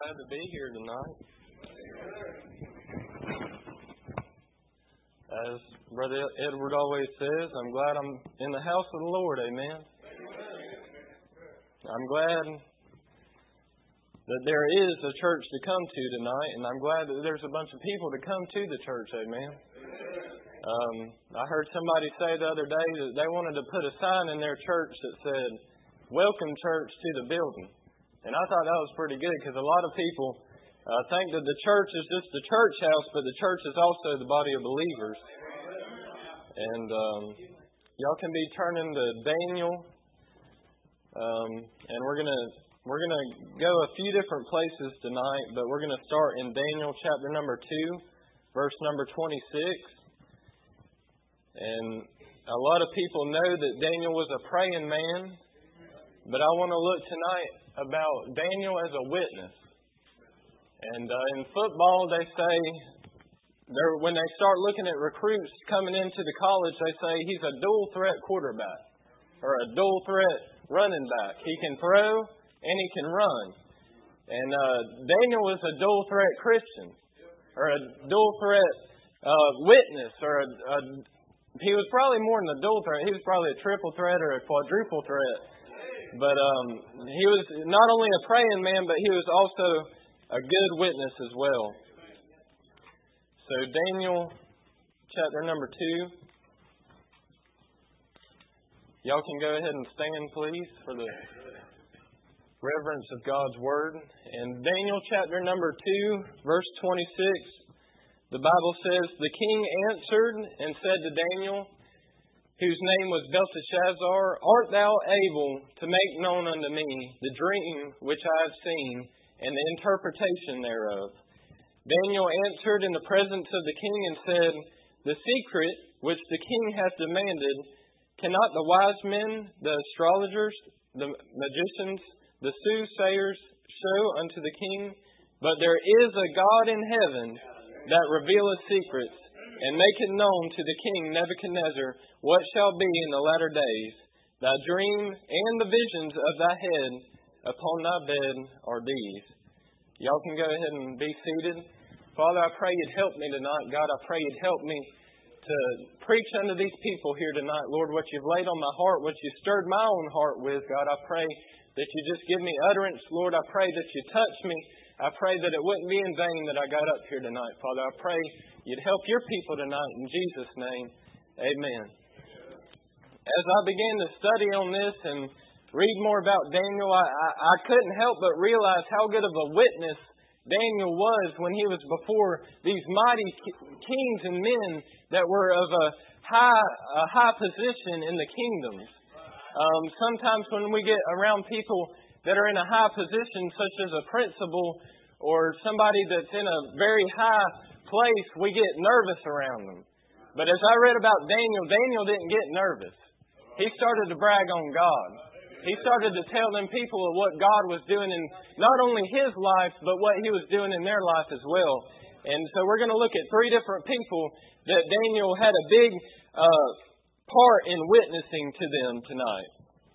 glad to be here tonight. As Brother Edward always says, I'm glad I'm in the house of the Lord. Amen. I'm glad that there is a church to come to tonight, and I'm glad that there's a bunch of people to come to the church. Amen. I heard somebody say the other day that they wanted to put a sign in their church that said, "Welcome church to the building." And I thought that was pretty good, because a lot of people think that the church is just the church house, but the church is also the body of believers. And y'all can be turning to Daniel, and we're gonna go a few different places tonight, but we're gonna start in Daniel chapter number 2, verse number 26. And a lot of people know that Daniel was a praying man, but I want to look tonight about Daniel as a witness. And in football, they say, when they start looking at recruits coming into the college, they say he's a dual threat quarterback or a dual threat running back. He can throw and he can run. And Daniel was a dual threat Christian, or a dual threat witness, or he was probably more than a dual threat. He was probably a triple threat or a quadruple threat. But he was not only a praying man, but he was also a good witness as well. So Daniel chapter number 2. Y'all can go ahead and stand, please, for the reverence of God's Word. In Daniel chapter number 2, verse 26, the Bible says, "The king answered and said to Daniel, whose name was Belteshazzar, Art thou able to make known unto me the dream which I have seen, and the interpretation thereof? Daniel answered in the presence of the king and said, The secret which the king hath demanded, cannot the wise men, the astrologers, the magicians, the soothsayers show unto the king? But there is a God in heaven that revealeth secrets, and maketh known to the king Nebuchadnezzar what shall be in the latter days. Thy dream and the visions of thy head upon thy bed are these." Y'all can go ahead and be seated. Father, I pray you'd help me tonight. God, I pray you'd help me to preach unto these people here tonight. Lord, what you've laid on my heart, what you stirred my own heart with, God, I pray that you just give me utterance. Lord, I pray that you touch me. I pray that it wouldn't be in vain that I got up here tonight. Father, I pray you'd help your people tonight. In Jesus' name, amen. As I began to study on this and read more about Daniel, I couldn't help but realize how good of a witness Daniel was when he was before these mighty kings and men that were of a high position in the kingdoms. Sometimes when we get around people that are in a high position, such as a principal or somebody that's in a very high place, we get nervous around them. But as I read about Daniel, Daniel didn't get nervous. He started to brag on God. He started to tell them people of what God was doing in not only his life, but what he was doing in their life as well. And so we're going to look at 3 different people that Daniel had a big part in witnessing to them tonight.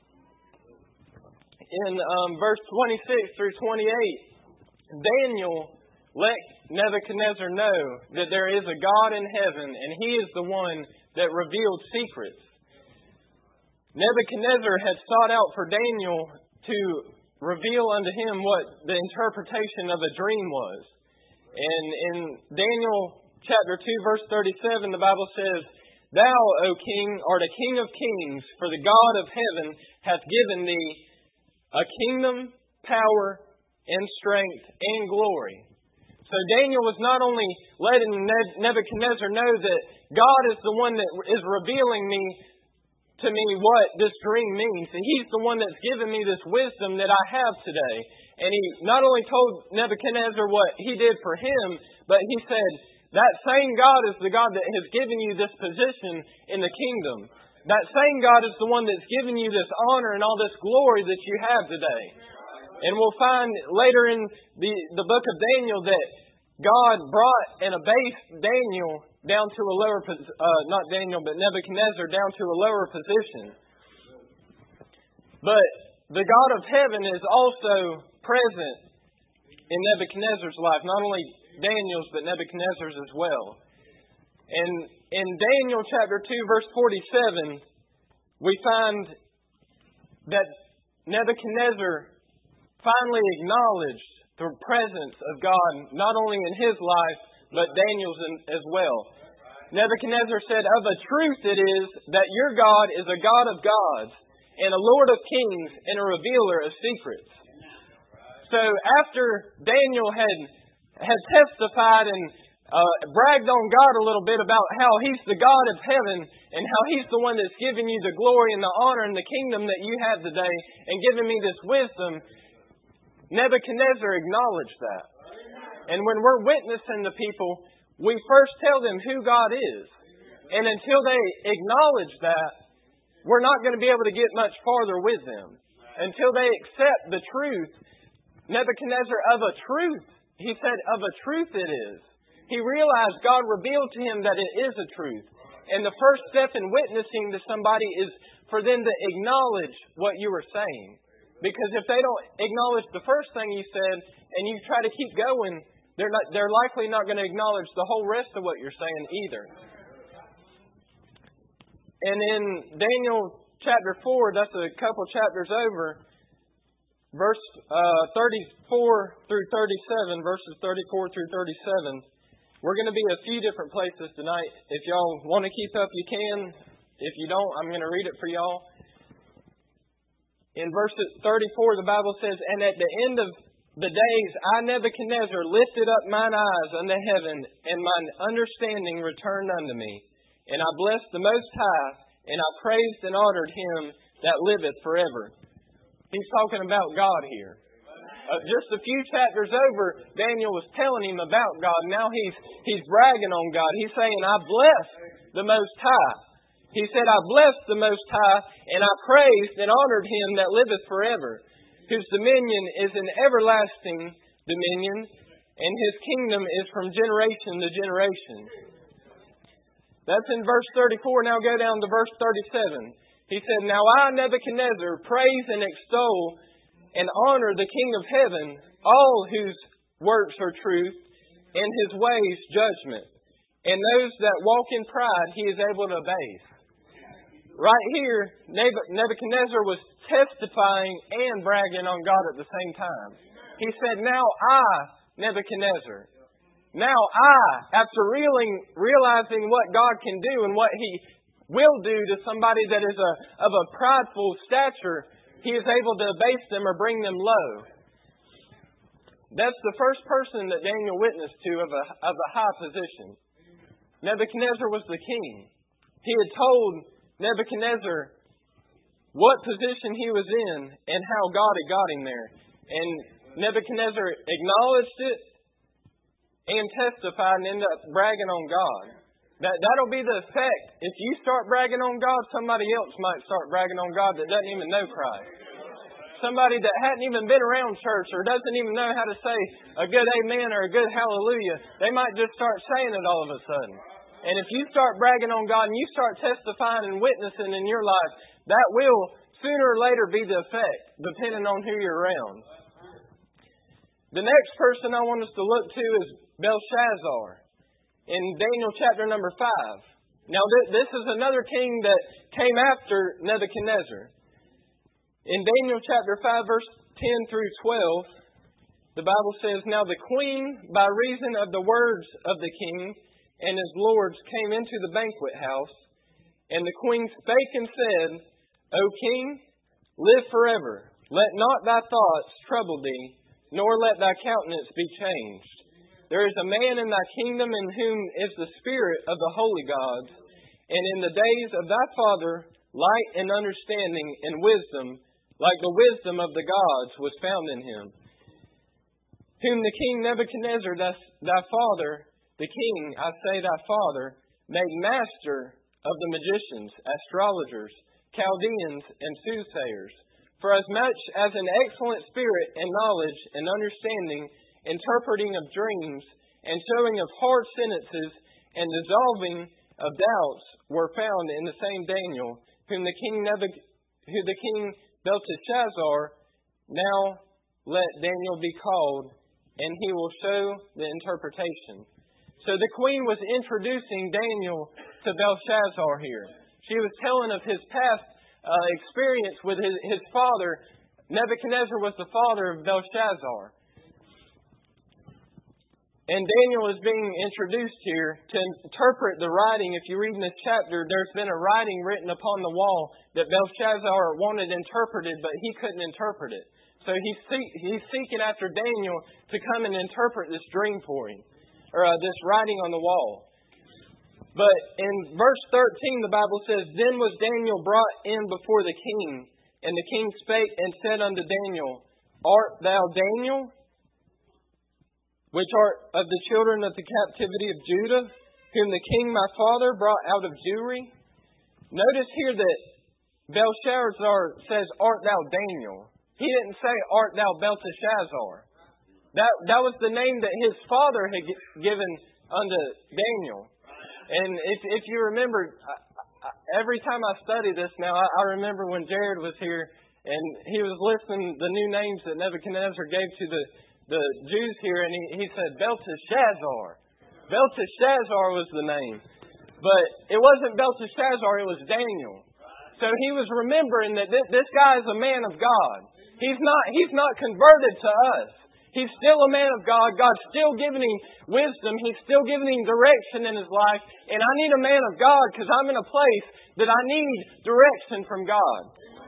In verse 26 through 28, Daniel let Nebuchadnezzar know that there is a God in heaven, and he is the one that revealed secrets. Nebuchadnezzar had sought out for Daniel to reveal unto him what the interpretation of a dream was. And in Daniel chapter 2, verse 37, the Bible says, "Thou, O king, art a king of kings, for the God of heaven hath given thee a kingdom, power, and strength, and glory." So Daniel was not only letting Nebuchadnezzar know that God is the one that is revealing to me what this dream means. And he's the one that's given me this wisdom that I have today. And he not only told Nebuchadnezzar what he did for him, but he said, that same God is the God that has given you this position in the kingdom. That same God is the one that's given you this honor and all this glory that you have today. And we'll find later in the book of Daniel that God brought and abased Daniel down to a lower, not Daniel, but Nebuchadnezzar down to a lower position. But the God of heaven is also present in Nebuchadnezzar's life, not only Daniel's, but Nebuchadnezzar's as well. And in Daniel chapter 2, verse 47, we find that Nebuchadnezzar finally acknowledged the presence of God, not only in his life, but Daniel's as well. Nebuchadnezzar said, "Of a truth it is that your God is a God of gods, and a Lord of kings, and a revealer of secrets." So after Daniel had testified and bragged on God a little bit about how He's the God of heaven and how He's the one that's given you the glory and the honor and the kingdom that you have today and given me this wisdom, Nebuchadnezzar acknowledged that. And when we're witnessing to people, we first tell them who God is. And until they acknowledge that, we're not going to be able to get much farther with them. Until they accept the truth. Nebuchadnezzar, of a truth, he said, of a truth it is. He realized God revealed to him that it is a truth. And the first step in witnessing to somebody is for them to acknowledge what you were saying. Because if they don't acknowledge the first thing you said and you try to keep going, they're likely not going to acknowledge the whole rest of what you're saying either. And in Daniel chapter 4, that's a couple chapters over, verse 34 through 37, verses 34 through 37, we're going to be a few different places tonight. If y'all want to keep up, you can. If you don't, I'm going to read it for y'all. In verse 34, the Bible says, "And at the end of the days, I, Nebuchadnezzar, lifted up mine eyes unto heaven, and mine understanding returned unto me. And I blessed the Most High, and I praised and honored Him that liveth forever." He's talking about God here. Just a few chapters over, Daniel was telling him about God. Now he's bragging on God. He's saying, "I bless the Most High." He said, "I blessed the Most High, and I praised and honored Him that liveth forever, whose dominion is an everlasting dominion, and His kingdom is from generation to generation." That's in verse 34. Now go down to verse 37. He said, "Now I, Nebuchadnezzar, praise and extol and honor the King of heaven, all whose works are truth, and His ways judgment. And those that walk in pride He is able to abase." Right here, Nebuchadnezzar was testifying and bragging on God at the same time. He said, "Now I, Nebuchadnezzar, now I, after realizing what God can do and what He will do to somebody that is of a prideful stature, He is able to abase them or bring them low." That's the first person that Daniel witnessed to of a high position. Nebuchadnezzar was the king. He had told Nebuchadnezzar what position he was in and how God had got him there. And Nebuchadnezzar acknowledged it and testified and ended up bragging on God. That'll be the effect. If you start bragging on God, somebody else might start bragging on God that doesn't even know Christ. Somebody that hadn't even been around church or doesn't even know how to say a good amen or a good hallelujah, they might just start saying it all of a sudden. And if you start bragging on God and you start testifying and witnessing in your life, that will sooner or later be the effect, depending on who you're around. The next person I want us to look to is Belshazzar in Daniel chapter number 5. Now, this is another king that came after Nebuchadnezzar. In Daniel chapter 5, verse 10 through 12, the Bible says, "Now the queen, by reason of the words of the king and his lords, came into the banquet house. And the queen spake and said, O king, live forever. Let not thy thoughts trouble thee, nor let thy countenance be changed. There is a man in thy kingdom in whom is the spirit of the holy gods. And in the days of thy father, light and understanding and wisdom, like the wisdom of the gods, was found in him. Whom the king Nebuchadnezzar, thy father, the king, I say thy father, made master of the magicians, astrologers, Chaldeans, and soothsayers. For as much as an excellent spirit and knowledge and understanding, interpreting of dreams, and showing of hard sentences, and dissolving of doubts were found in the same Daniel, who the king Belteshazzar, now let Daniel be called, and he will show the interpretation. So the queen was introducing Daniel to Belshazzar here. She was telling of his past experience with his father. Nebuchadnezzar was the father of Belshazzar. And Daniel is being introduced here to interpret the writing. If you read in this chapter, there's been a writing written upon the wall that Belshazzar wanted interpreted, but he couldn't interpret it. So he's seeking after Daniel to come and interpret this dream for him, or this writing on the wall. But in verse 13, the Bible says, Then was Daniel brought in before the king, and the king spake and said unto Daniel, Art thou Daniel, which art of the children of the captivity of Judah, whom the king my father brought out of Jewry? Notice here that Belshazzar says, Art thou Daniel. He didn't say, Art thou Belteshazzar. That was the name that his father had given unto Daniel. And if you remember, every time I study this now, I remember when Jared was here and he was listing the new names that Nebuchadnezzar gave to the Jews here, and he said Belteshazzar. Belteshazzar was the name. But it wasn't Belteshazzar, it was Daniel. So he was remembering that this guy is a man of God. He's not converted to us. He's still a man of God. God's still giving him wisdom. He's still giving him direction in his life. And I need a man of God because I'm in a place that I need direction from God.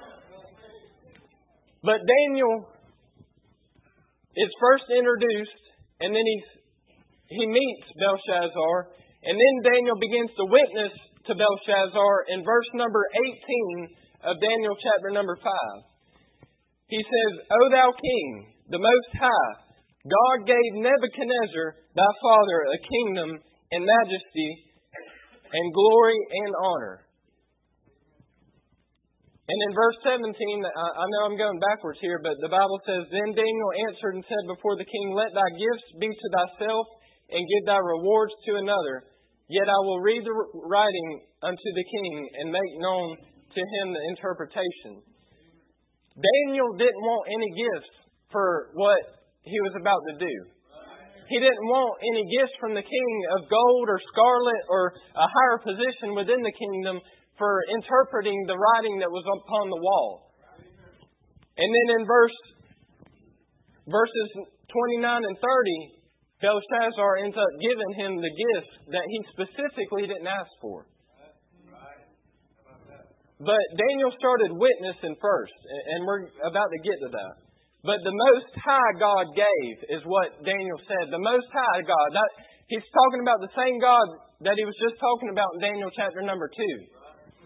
But Daniel is first introduced, and then he meets Belshazzar, and then Daniel begins to witness to Belshazzar in verse number 18 of Daniel chapter number 5. He says, O thou king, the Most High, God gave Nebuchadnezzar thy father a kingdom and majesty and glory and honor. And in verse 17, I know I'm going backwards here, but the Bible says, Then Daniel answered and said before the king, Let thy gifts be to thyself, and give thy rewards to another. Yet I will read the writing unto the king, and make known to him the interpretation. Daniel didn't want any gifts for what he was about to do. He didn't want any gifts from the king of gold or scarlet or a higher position within the kingdom for interpreting the writing that was upon the wall. And then in verses 29 and 30, Belshazzar ends up giving him the gifts that he specifically didn't ask for. But Daniel started witnessing first, and we're about to get to that. But the Most High God gave is what Daniel said. The Most High God. He's talking about the same God that he was just talking about in Daniel chapter number 2.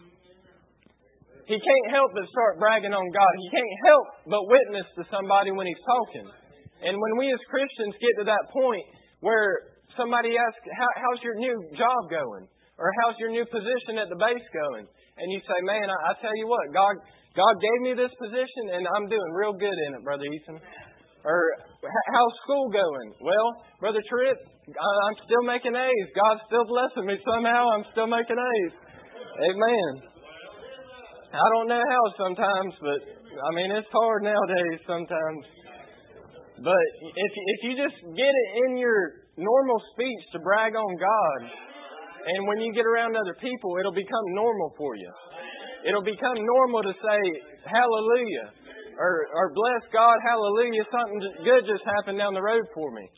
He can't help but start bragging on God. He can't help but witness to somebody when he's talking. And when we as Christians get to that point where somebody asks, how's your new job going? Or how's your new position at the base going? And you say, man, I tell you what, God gave me this position and I'm doing real good in it, Brother Ethan. Or how's school going? Well, Brother Tripp, I'm still making A's. God's still blessing me somehow. I'm still making A's. Amen. I don't know how sometimes, but I mean, it's hard nowadays sometimes. But if you just get it in your normal speech to brag on God, and when you get around other people, it'll become normal for you. It'll become normal to say, hallelujah, or bless God, hallelujah, something good just happened down the road for me.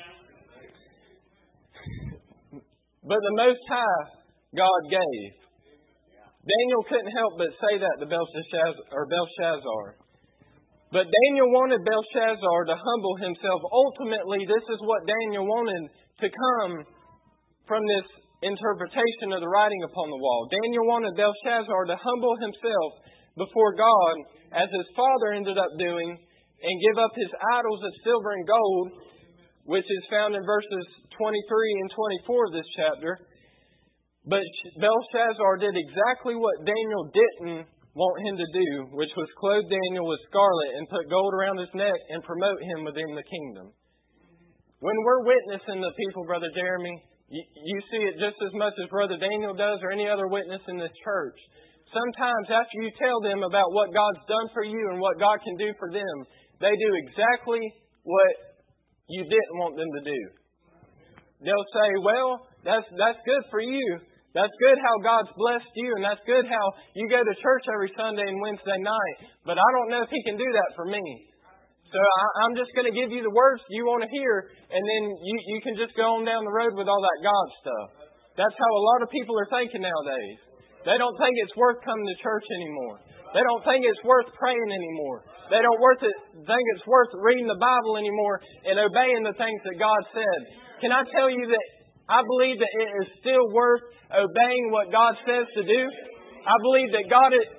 But the Most High God gave. Daniel couldn't help but say that to Belshazzar. But Daniel wanted Belshazzar to humble himself. Ultimately, this is what Daniel wanted to come from this interpretation of the writing upon the wall. Daniel wanted Belshazzar to humble himself before God, as his father ended up doing, and give up his idols of silver and gold, which is found in verses 23 and 24 of this chapter. But Belshazzar did exactly what Daniel didn't want him to do, which was clothe Daniel with scarlet and put gold around his neck and promote him within the kingdom. When we're witnessing to people, Brother Jeremy, you see it just as much as Brother Daniel does or any other witness in this church. Sometimes after you tell them about what God's done for you and what God can do for them, they do exactly what you didn't want them to do. They'll say, well, that's good for you. That's good how God's blessed you, and that's good how you go to church every Sunday and Wednesday night. But I don't know if He can do that for me. So I'm just going to give you the words you want to hear, and then you can just go on down the road with all that God stuff. That's how a lot of people are thinking nowadays. They don't think it's worth coming to church anymore. They don't think it's worth praying anymore. They don't think it's worth reading the Bible anymore and obeying the things that God said. Can I tell you that I believe that it is still worth obeying what God says to do? I believe that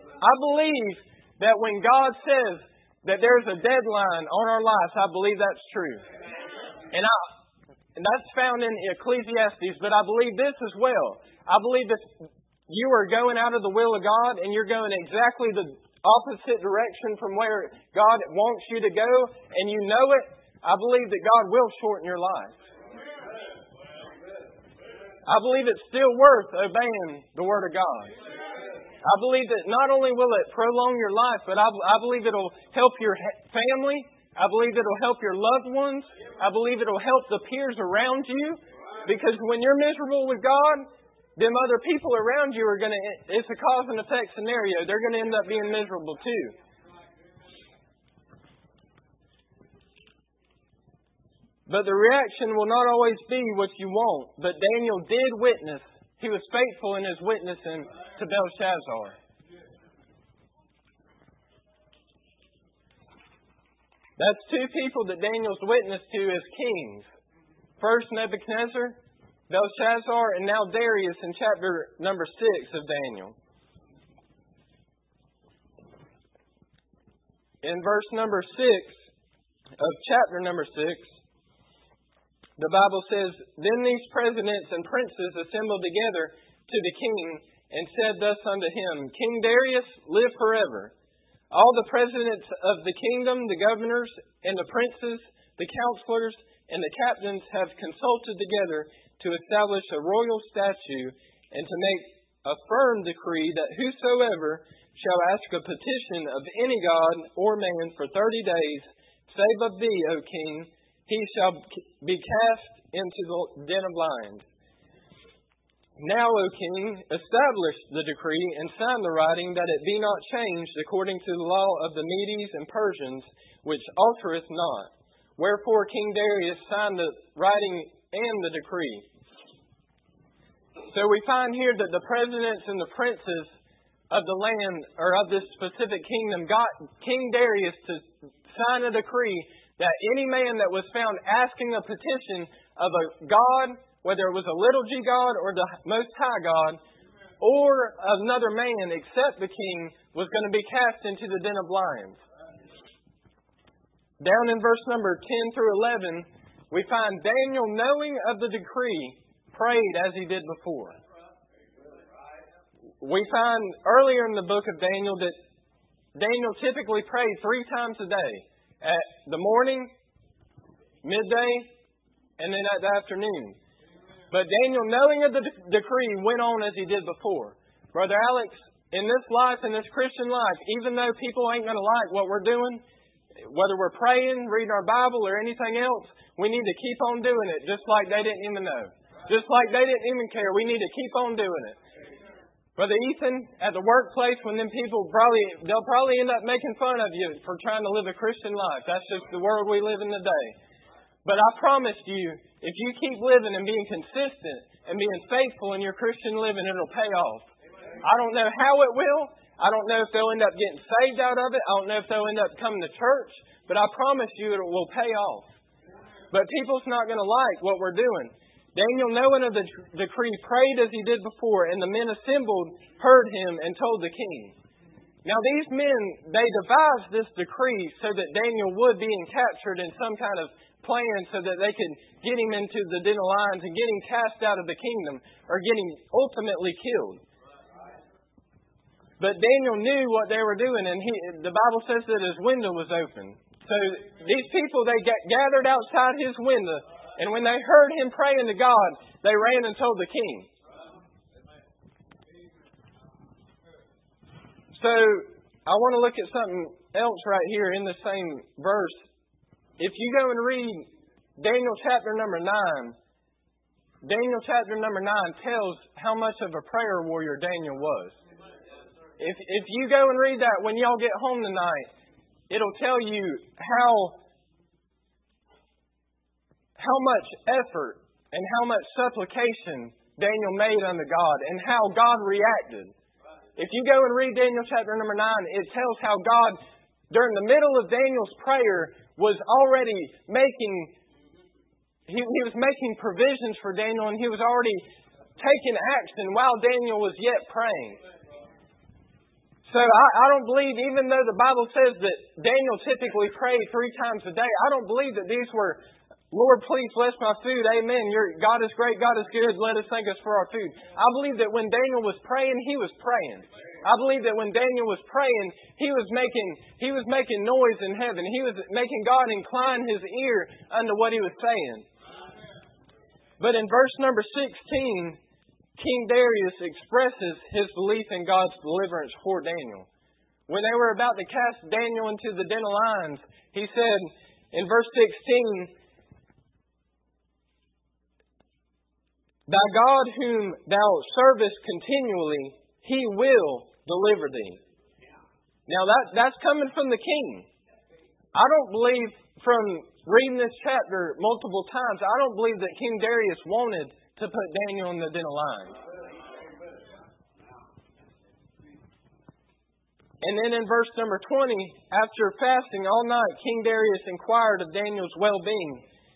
when God says that there's a deadline on our lives, I believe that's true. And that's found in Ecclesiastes, but I believe this as well. I believe that you are going out of the will of God and you're going exactly the opposite direction from where God wants you to go, and you know it. I believe that God will shorten your life. I believe it's still worth obeying the Word of God. I believe that not only will it prolong your life, but I believe it'll help your family. I believe it'll help your loved ones. I believe it'll help the peers around you. Because when you're miserable with God, them other people around you are it's a cause and effect scenario. They're going to end up being miserable too. But the reaction will not always be what you want. But Daniel did witness. He was faithful in his witnessing to Belshazzar. That's two people that Daniel's witnessed to as kings. First Nebuchadnezzar, Belshazzar, and now Darius in chapter number 6 of Daniel. In verse number 6 of chapter number 6, the Bible says, Then these presidents and princes assembled together to the king and said thus unto him, King Darius, live forever. All the presidents of the kingdom, the governors, and the princes, the counselors, and the captains have consulted together to establish a royal statute and to make a firm decree that whosoever shall ask a petition of any god or man for 30 days, save of thee, O king, he shall be cast into the den of lions. Now, O king, establish the decree and sign the writing that it be not changed according to the law of the Medes and Persians, which altereth not. Wherefore King Darius signed the writing and the decree. So we find here that the presidents and the princes of the land, or of this specific kingdom, got King Darius to sign a decree that any man that was found asking a petition of a god, whether it was a little g god or the Most High God, or another man except the king, was going to be cast into the den of lions. Down in verse number 10 through 11, we find Daniel, knowing of the decree, prayed as he did before. We find earlier in the book of Daniel that Daniel typically prayed 3 times a day. At the morning, midday, and then at the afternoon. But Daniel, knowing of the decree, went on as he did before. Brother Alex, in this life, in this Christian life, even though people ain't going to like what we're doing, whether we're praying, reading our Bible, or anything else, we need to keep on doing it just like they didn't even know. Just like they didn't even care. We need to keep on doing it. Brother Ethan, at the workplace, when them people they'll probably end up making fun of you for trying to live a Christian life. That's just the world we live in today. But I promise you, if you keep living and being consistent and being faithful in your Christian living, it'll pay off. I don't know how it will. I don't know if they'll end up getting saved out of it. I don't know if they'll end up coming to church. But I promise you it will pay off. But people's not going to like what we're doing. Daniel, knowing of the decree, prayed as he did before, and the men assembled, heard him, and told the king. Now these men, they devised this decree so that Daniel would be captured in some kind of plan so that they could get him into the den of lions and get him cast out of the kingdom or get him ultimately killed. But Daniel knew what they were doing, and the Bible says that his window was open. So these people, they gathered outside his window, and when they heard him praying to God, they ran and told the king. So I want to look at something else right here in the same verse. If you go and read Daniel chapter number 9. Daniel chapter number 9 tells how much of a prayer warrior Daniel was. If you go and read that when y'all get home tonight, it'll tell you how much effort and how much supplication Daniel made unto God and how God reacted. If you go and read Daniel chapter number 9, it tells how God, during the middle of Daniel's prayer, was already making He was making provisions for Daniel, and He was already taking action while Daniel was yet praying. So I don't believe, even though the Bible says that Daniel typically prayed 3 times a day, I don't believe that these were, Lord, please bless my food. Amen. God is great. God is good. Let us thank us for our food. I believe that when Daniel was praying, he was praying. I believe that when Daniel was praying, he was making noise in heaven. He was making God incline His ear unto what He was saying. But in verse number 16, King Darius expresses his belief in God's deliverance for Daniel. When they were about to cast Daniel into the den of lions, he said in verse 16, Thy God whom thou servest continually, He will deliver thee. Now that's coming from the king. I don't believe, from reading this chapter multiple times, I don't believe that King Darius wanted to put Daniel in the den of lions. And then in verse number 20, after fasting all night, King Darius inquired of Daniel's well-being.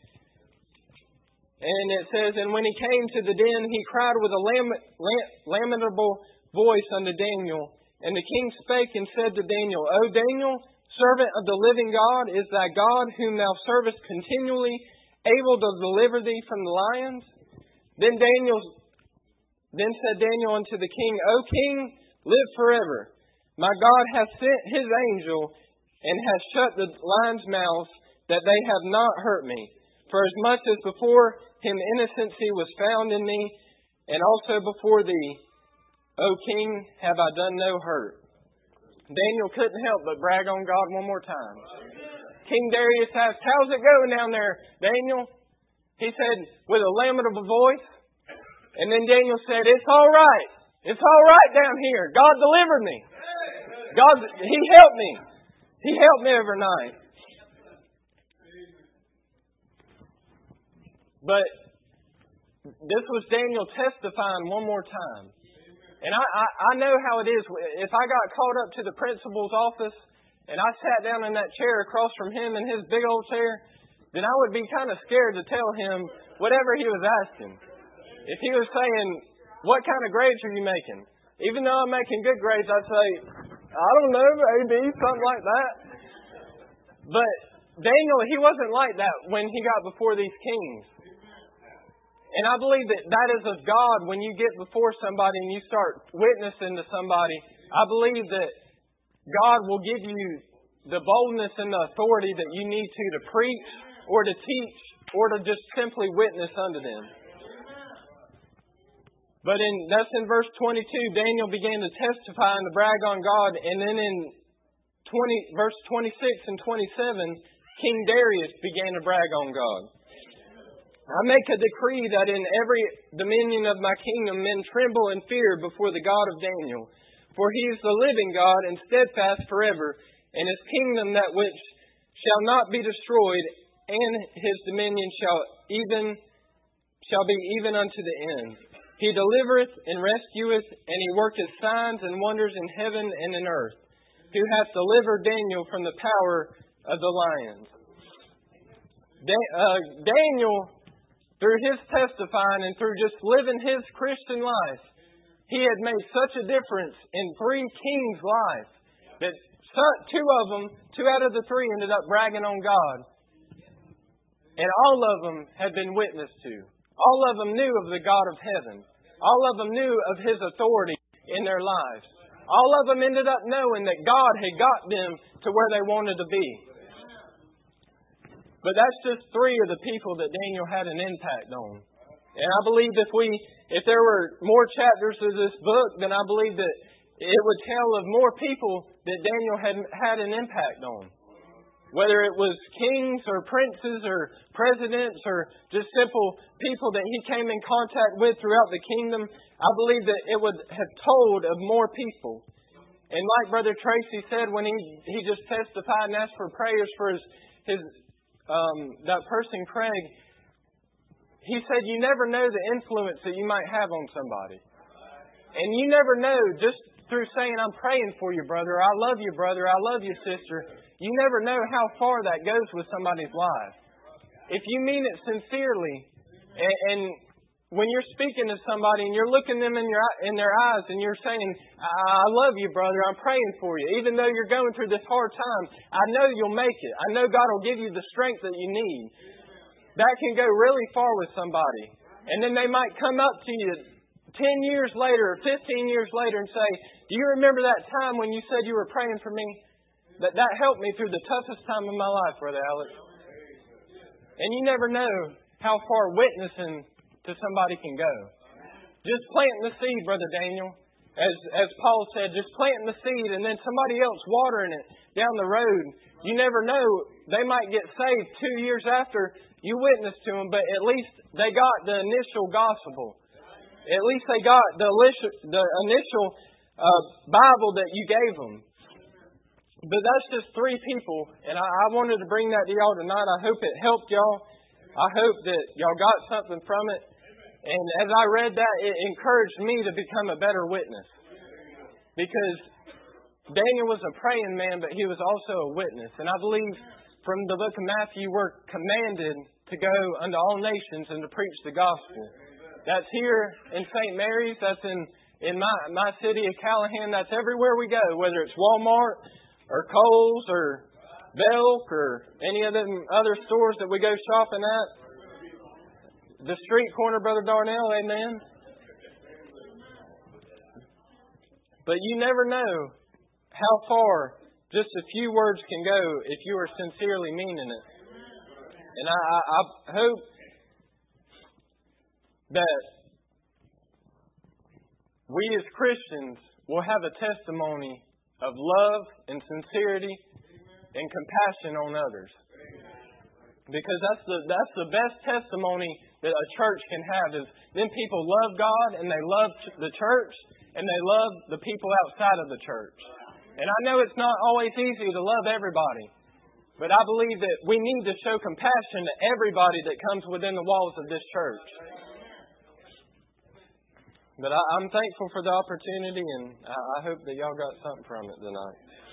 And it says, And when he came to the den, he cried with a lamentable voice unto Daniel. And the king spake and said to Daniel, O Daniel, servant of the living God, is thy God whom thou servest continually able to deliver thee from the lions? Then said Daniel unto the king, O king, live forever. My God hath sent His angel and hath shut the lions' mouths, that they have not hurt me. For as much as before him innocency was found in me, and also before thee, O king, have I done no hurt. Daniel couldn't help but brag on God one more time. King Darius asked, How's it going down there, Daniel? He said, with a lamentable voice. And then Daniel said, It's all right. It's all right down here. God delivered me. He helped me. He helped me every night. But this was Daniel testifying one more time. And I know how it is. If I got called up to the principal's office and I sat down in that chair across from him in his big old chair, then I would be kind of scared to tell him whatever he was asking. If he was saying, what kind of grades are you making? Even though I'm making good grades, I'd say, I don't know, maybe, something like that. But Daniel, he wasn't like that when he got before these kings. And I believe that is of God when you get before somebody and you start witnessing to somebody. I believe that God will give you the boldness and the authority that you need to preach or to teach or to just simply witness unto them. But that's in verse 22. Daniel began to testify and to brag on God. And then in verse 26 and 27, King Darius began to brag on God. I make a decree that in every dominion of my kingdom men tremble and fear before the God of Daniel. For He is the living God and steadfast forever, and His kingdom that which shall not be destroyed, and His dominion shall be even unto the end. He delivereth and rescueth, and He worketh signs and wonders in heaven and in earth, who hath delivered Daniel from the power of the lions. Daniel, through his testifying and through just living his Christian life, he had made such a difference in 3 kings' lives that 2 out of the 3 ended up bragging on God. And all of them had been witnessed to. All of them knew of the God of heaven. All of them knew of His authority in their lives. All of them ended up knowing that God had got them to where they wanted to be. But that's just 3 of the people that Daniel had an impact on. And I believe if there were more chapters of this book, then I believe that it would tell of more people that Daniel had an impact on. Whether it was kings or princes or presidents or just simple people that he came in contact with throughout the kingdom, I believe that it would have told of more people. And like Brother Tracy said when he just testified and asked for prayers for that person, Craig, he said, you never know the influence that you might have on somebody. And you never know, just through saying, I'm praying for you, brother, I love you, brother, I love you, sister, you never know how far that goes with somebody's life. If you mean it sincerely, and when you're speaking to somebody and you're looking them in their eyes and you're saying, I love you, brother, I'm praying for you, even though you're going through this hard time, I know you'll make it. I know God will give you the strength that you need. That can go really far with somebody. And then they might come up to you 10 years later or 15 years later and say, do you remember that time when you said you were praying for me? That helped me through the toughest time of my life, Brother Alex. And you never know how far witnessing to somebody can go. Just planting the seed, Brother Daniel. As Paul said, just planting the seed and then somebody else watering it down the road. You never know. They might get saved 2 years after you witnessed to them, but at least they got the initial gospel. At least they got the initial Bible that you gave them. But that's just 3 people, and I wanted to bring that to y'all tonight. I hope it helped y'all. I hope that y'all got something from it. And as I read that, it encouraged me to become a better witness. Because Daniel was a praying man, but he was also a witness. And I believe from the book of Matthew, we're commanded to go unto all nations and to preach the gospel. That's here in St. Mary's. That's in my city of Callahan. That's everywhere we go, whether it's Walmart or Kohl's or Belk or any of them other stores that we go shopping at. The street corner, Brother Darnell, amen. But you never know how far just a few words can go if you are sincerely meaning it. And I hope that we as Christians will have a testimony of love and sincerity and compassion on others. Because that's the best testimony that a church can have is then people love God and they love the church and they love the people outside of the church. And I know it's not always easy to love everybody, but I believe that we need to show compassion to everybody that comes within the walls of this church. But I'm thankful for the opportunity, and I hope that y'all got something from it tonight.